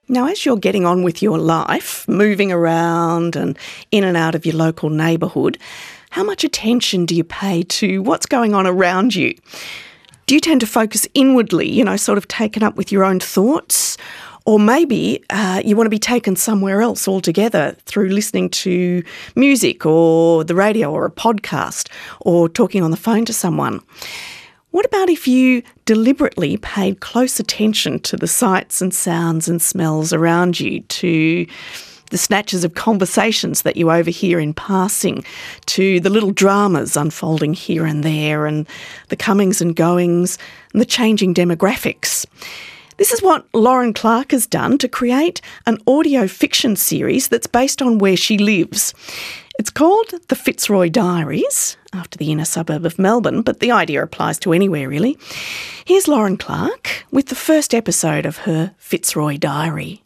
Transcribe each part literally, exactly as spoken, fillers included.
Now, as you're getting on with your life, moving around and in and out of your local neighbourhood, how much attention do you pay to what's going on around you? Do you tend to focus inwardly, you know, sort of taken up with your own thoughts? Or maybe uh, you want to be taken somewhere else altogether through listening to music or the radio or a podcast or talking on the phone to someone. What about if you deliberately paid close attention to the sights and sounds and smells around you, to the snatches of conversations that you overhear in passing, to the little dramas unfolding here and there, and the comings and goings and the changing demographics? This is what Lauren Clark has done to create an audio fiction series that's based on where she lives. It's called The Fitzroy Diaries, after the inner suburb of Melbourne, but the idea applies to anywhere really. Here's Lauren Clark with the first episode of her Fitzroy Diary.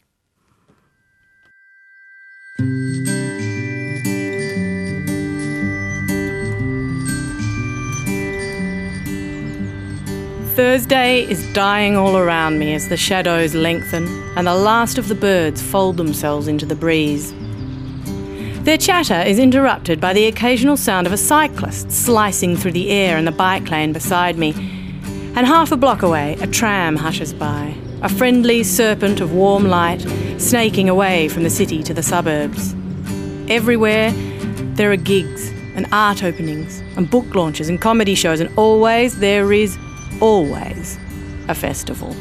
Thursday is dying all around me as the shadows lengthen and the last of the birds fold themselves into the breeze. Their chatter is interrupted by the occasional sound of a cyclist slicing through the air in the bike lane beside me, and half a block away a tram hushes by, a friendly serpent of warm light snaking away from the city to the suburbs. Everywhere there are gigs and art openings and book launches and comedy shows, and always there is always a festival.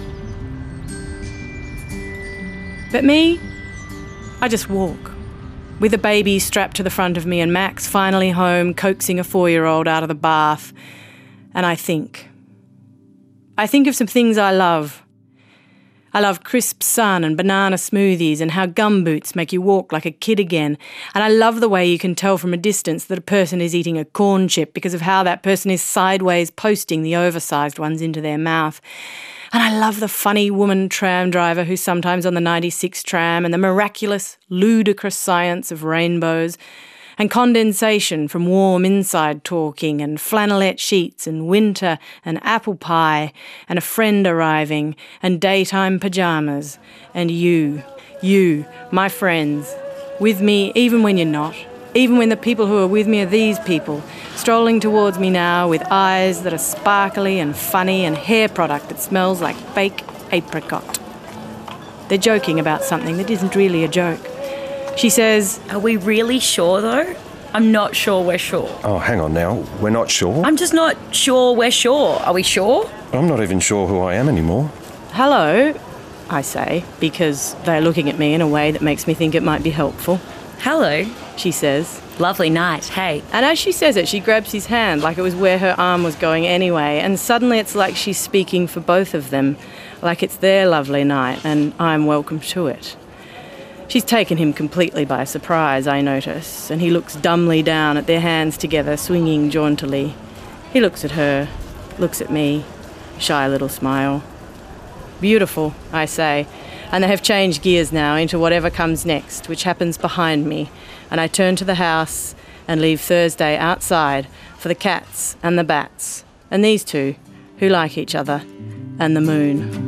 But me, I just walk, with a baby strapped to the front of me and Max finally home coaxing a four-year-old out of the bath, and I think. I think of some things I love. I love crisp sun and banana smoothies and how gumboots make you walk like a kid again. And I love the way you can tell from a distance that a person is eating a corn chip because of how that person is sideways posting the oversized ones into their mouth. And I love the funny woman tram driver who's sometimes on the ninety-six tram, and the miraculous, ludicrous science of rainbows and condensation from warm inside talking and flannelette sheets and winter and apple pie and a friend arriving and daytime pyjamas and you, you, my friends, with me even when you're not, even when the people who are with me are these people, strolling towards me now with eyes that are sparkly and funny and hair product that smells like fake apricot. They're joking about something that isn't really a joke. She says, "Are we really sure, though? I'm not sure we're sure." Oh, hang on now. We're not sure? I'm just not sure we're sure. Are we sure? I'm not even sure who I am anymore. "Hello," I say, because they're looking at me in a way that makes me think it might be helpful. "Hello," she says. "Lovely night, hey." And as she says it, she grabs his hand like it was where her arm was going anyway, and suddenly it's like she's speaking for both of them, like it's their lovely night and I'm welcome to it. She's taken him completely by surprise, I notice, and he looks dumbly down at their hands together, swinging jauntily. He looks at her, looks at me, shy little smile. "Beautiful," I say, and they have changed gears now into whatever comes next, which happens behind me, and I turn to the house and leave Thursday outside for the cats and the bats, and these two, who like each other, and the moon.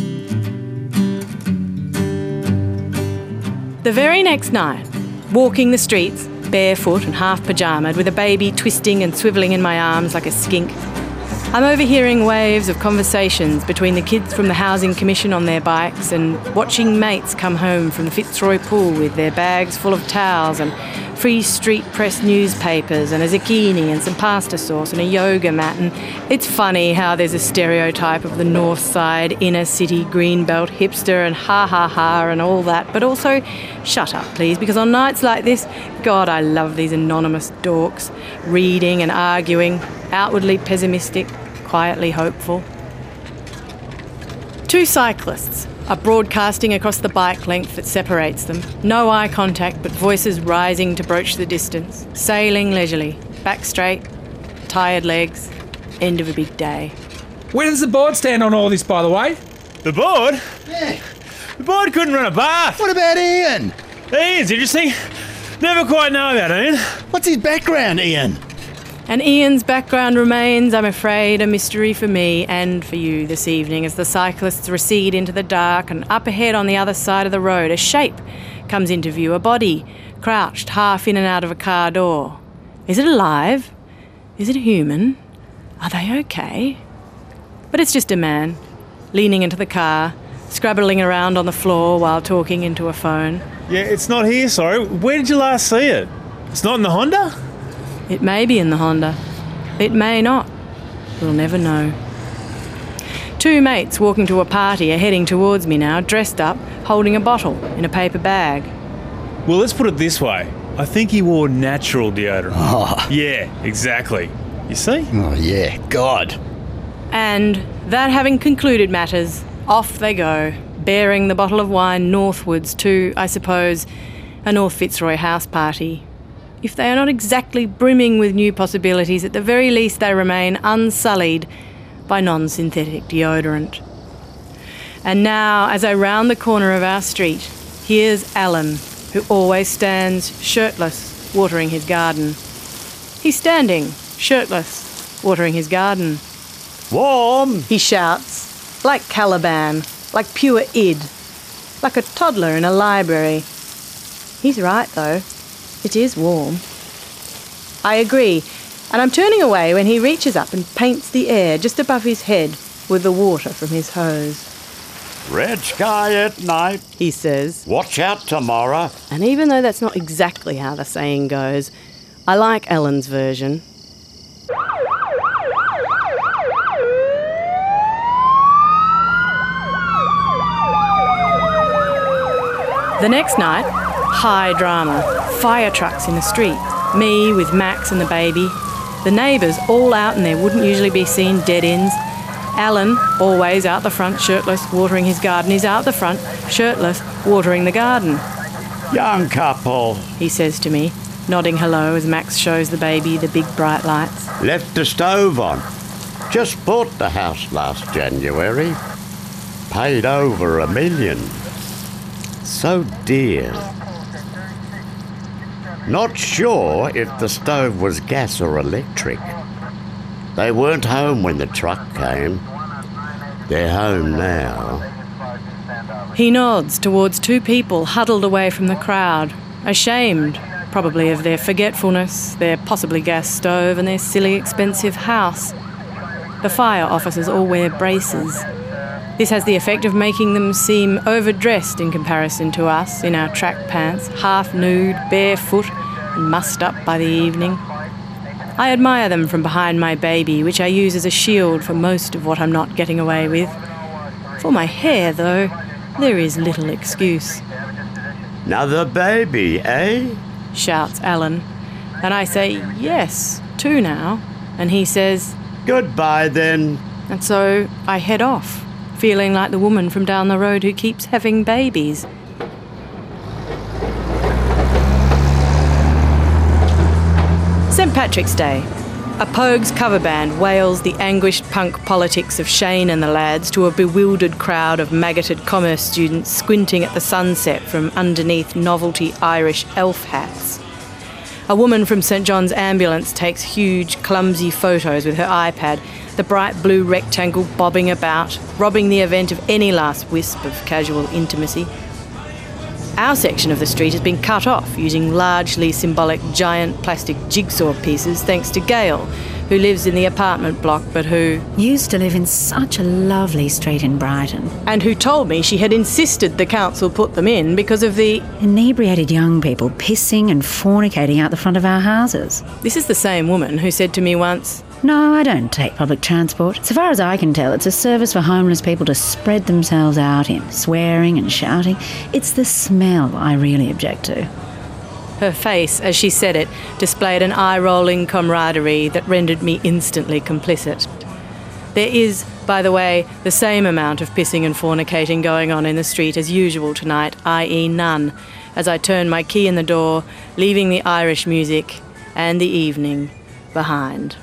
The very next night, walking the streets, barefoot and half pyjamaed, with a baby twisting and swivelling in my arms like a skink, I'm overhearing waves of conversations between the kids from the Housing Commission on their bikes and watching mates come home from the Fitzroy pool with their bags full of towels and Free Street Press newspapers and a zucchini and some pasta sauce and a yoga mat. And it's funny how there's a stereotype of the north side, inner city, greenbelt hipster and ha ha ha and all that. But also, shut up please, because on nights like this, God, I love these anonymous dorks, reading and arguing, outwardly pessimistic, quietly hopeful. Two cyclists are broadcasting across the bike length that separates them. No eye contact, but voices rising to broach the distance. Sailing leisurely, back straight, tired legs, end of a big day. Where does the board stand on all this, by the way? The board? Yeah. The board couldn't run a bath. What about Ian? Ian's interesting. Never quite know about Ian. What's his background, Ian? And Ian's background remains, I'm afraid, a mystery for me and for you this evening as the cyclists recede into the dark, and up ahead on the other side of the road a shape comes into view, a body crouched half in and out of a car door. Is it alive? Is it human? Are they okay? But it's just a man, leaning into the car, scrabbling around on the floor while talking into a phone. Yeah, it's not here, sorry. Where did you last see it? It's not in the Honda? It may be in the Honda. It may not. We'll never know. Two mates walking to a party are heading towards me now, dressed up, holding a bottle in a paper bag. Well, let's put it this way. I think he wore natural deodorant. Oh. Yeah, exactly. You see? Oh, yeah, God. And that having concluded matters, off they go, bearing the bottle of wine northwards to, I suppose, a North Fitzroy house party. If they are not exactly brimming with new possibilities, at the very least they remain unsullied by non-synthetic deodorant. And now, as I round the corner of our street, here's Alan, who always stands shirtless, watering his garden. He's standing, shirtless, watering his garden. Warm! He shouts, like Caliban, like pure id, like a toddler in a library. He's right, though. It is warm. I agree, and I'm turning away when he reaches up and paints the air just above his head with the water from his hose. Red sky at night, he says. Watch out tomorrow. And even though that's not exactly how the saying goes, I like Ellen's version. The next night, high drama. Fire trucks in the street. Me with Max and the baby. The neighbours all out in their wouldn't usually be seen dead ends. Alan, always out the front, shirtless, watering his garden. He's out the front, shirtless, watering the garden. Young couple, he says to me, nodding hello as Max shows the baby the big bright lights. Left the stove on. Just bought the house last January. Paid over a million. So dear. Not sure if the stove was gas or electric. They weren't home when the truck came. They're home now. He nods towards two people huddled away from the crowd, ashamed, probably of their forgetfulness, their possibly gas stove and their silly expensive house. The fire officers all wear braces. This has the effect of making them seem overdressed in comparison to us in our track pants, half nude, barefoot and mussed up by the evening. I admire them from behind my baby, which I use as a shield for most of what I'm not getting away with. For my hair, though, there is little excuse. Another baby, eh? Shouts Alan. And I say, yes, two now. And he says, goodbye then. And so I head off, feeling like the woman from down the road who keeps having babies. Saint Patrick's Day. A Pogues cover band wails the anguished punk politics of Shane and the lads to a bewildered crowd of maggoted commerce students squinting at the sunset from underneath novelty Irish elf hats. A woman from St John's Ambulance takes huge, clumsy photos with her iPad, the bright blue rectangle bobbing about, robbing the event of any last wisp of casual intimacy. Our section of the street has been cut off using largely symbolic giant plastic jigsaw pieces thanks to Gail, who lives in the apartment block but who used to live in such a lovely street in Brighton. And who told me she had insisted the council put them in because of the inebriated young people pissing and fornicating out the front of our houses. This is the same woman who said to me once, no, I don't take public transport. So far as I can tell, it's a service for homeless people to spread themselves out in, swearing and shouting. It's the smell I really object to. Her face, as she said it, displayed an eye-rolling camaraderie that rendered me instantly complicit. There is, by the way, the same amount of pissing and fornicating going on in the street as usual tonight, that is none, as I turn my key in the door, leaving the Irish music and the evening behind.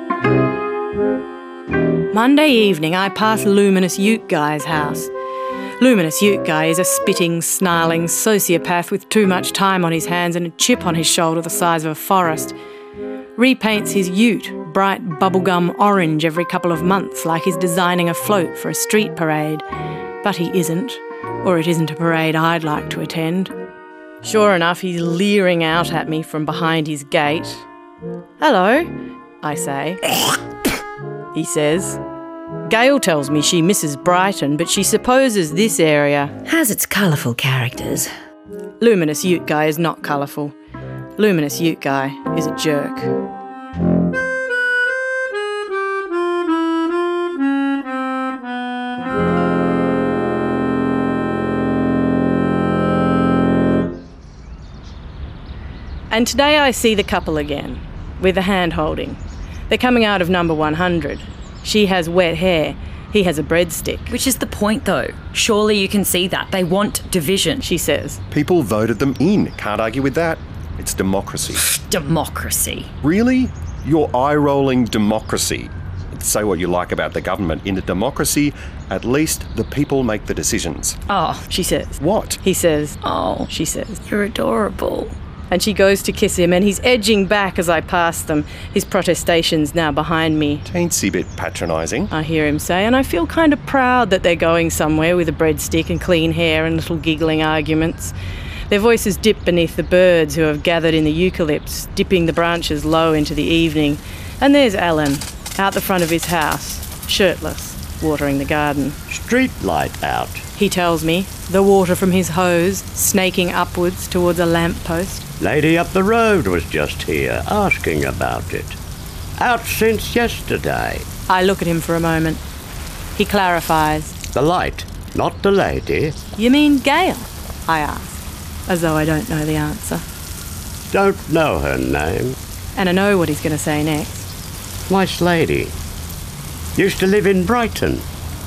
Monday evening, I pass Luminous Ute Guy's house. Luminous Ute Guy is a spitting, snarling sociopath with too much time on his hands and a chip on his shoulder the size of a forest. Repaints his ute bright bubblegum orange every couple of months like he's designing a float for a street parade. But he isn't, or it isn't a parade I'd like to attend. Sure enough, he's leering out at me from behind his gate. "Hello," I say. He says, "Gail tells me she misses Brighton, but she supposes this area Has its colourful characters. Luminous Ute Guy is not colourful. Luminous Ute Guy is a jerk." And today I see the couple again, with a hand-holding. They're coming out of number one hundred. She has wet hair. He has a breadstick. Which is the point, though. Surely you can see that. They want division. She says. People voted them in. Can't argue with that. It's democracy. Democracy. Really? Your eye-rolling democracy. Say what you like about the government. In a democracy, at least the people make the decisions. Oh, She says. What? He says. oh, She says. you're adorable. And she goes to kiss him, and he's edging back as I pass them, his protestations now behind me. Teensy bit patronising. I hear him say, and I feel kind of proud that they're going somewhere with a breadstick and clean hair and little giggling arguments. Their voices dip beneath the birds who have gathered in the eucalypts, dipping the branches low into the evening. And there's Alan, out the front of his house, shirtless, watering the garden. Street light out. He tells me, the water from his hose snaking upwards towards a lamppost. Lady up the road was just here, asking about it. Out since yesterday. I look at him for a moment. He clarifies. The light, not the lady. You mean Gail? I ask, as though I don't know the answer. Don't know her name. And I know what he's going to say next. Nice lady. Used to live in Brighton.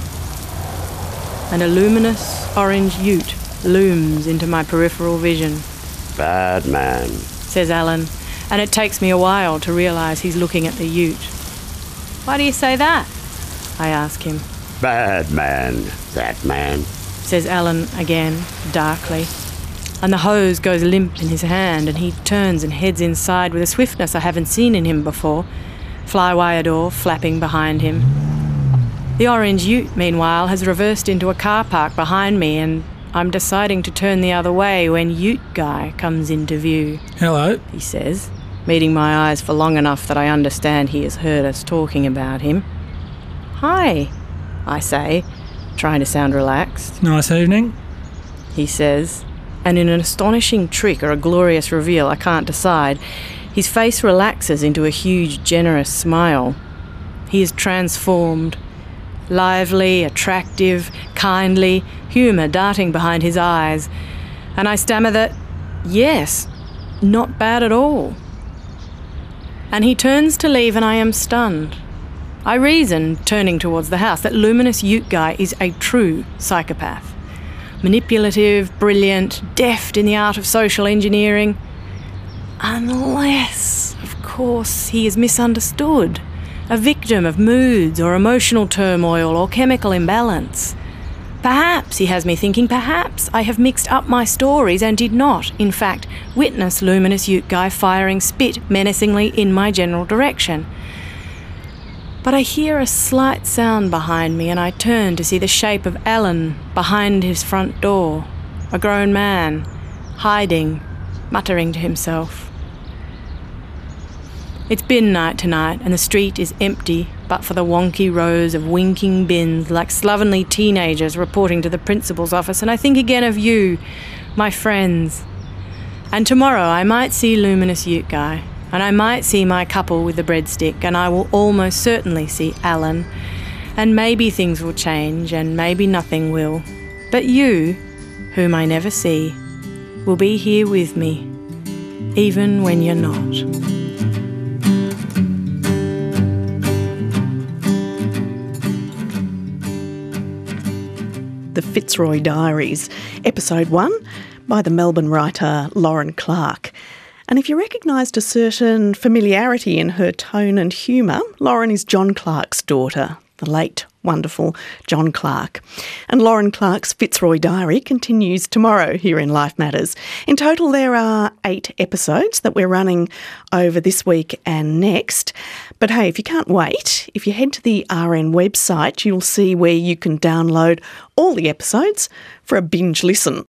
And a luminous orange ute looms into my peripheral vision. Bad man. Says Alan, and it takes me a while to realise he's looking at the ute. Why do you say that? I ask him. Bad man, that man. Says Alan again, darkly. And the hose goes limp in his hand, and he turns and heads inside with a swiftness I haven't seen in him before, fly-wire door flapping behind him. The orange ute, meanwhile, has reversed into a car park behind me, and I'm deciding to turn the other way when Ute Guy comes into view. Hello. He says, meeting my eyes for long enough that I understand he has heard us talking about him. Hi, I say, trying to sound relaxed. Nice evening. He says, and in an astonishing trick or a glorious reveal, I can't decide, his face relaxes into a huge, generous smile. He is transformed. Lively, attractive, kindly, humour darting behind his eyes. And I stammer that, yes, not bad at all. And he turns to leave and I am stunned. I reason, turning towards the house, that Luminous Ute Guy is a true psychopath. Manipulative, brilliant, deft in the art of social engineering. Unless, of course, he is misunderstood. A victim of moods or emotional turmoil or chemical imbalance. Perhaps, he has me thinking, perhaps I have mixed up my stories and did not, in fact, witness Luminous Ute Guy firing spit menacingly in my general direction. But I hear a slight sound behind me and I turn to see the shape of Alan behind his front door, a grown man, hiding, muttering to himself. It's bin night tonight and the street is empty but for the wonky rows of winking bins like slovenly teenagers reporting to the principal's office, and I think again of you, my friends. And tomorrow I might see Luminous Ute Guy, and I might see my couple with the breadstick, and I will almost certainly see Alan, and maybe things will change and maybe nothing will. But you, whom I never see, will be here with me, even when you're not. The Fitzroy Diaries, Episode one, by the Melbourne writer Lauren Clark. And if you recognised a certain familiarity in her tone and humour, Lauren is John Clark's daughter, the late wonderful John Clark. And Lauren Clark's Fitzroy Diary continues tomorrow here in Life Matters. In total, there are eight episodes that we're running over this week and next. But hey, if you can't wait, if you head to the R N website, you'll see where you can download all the episodes for a binge listen.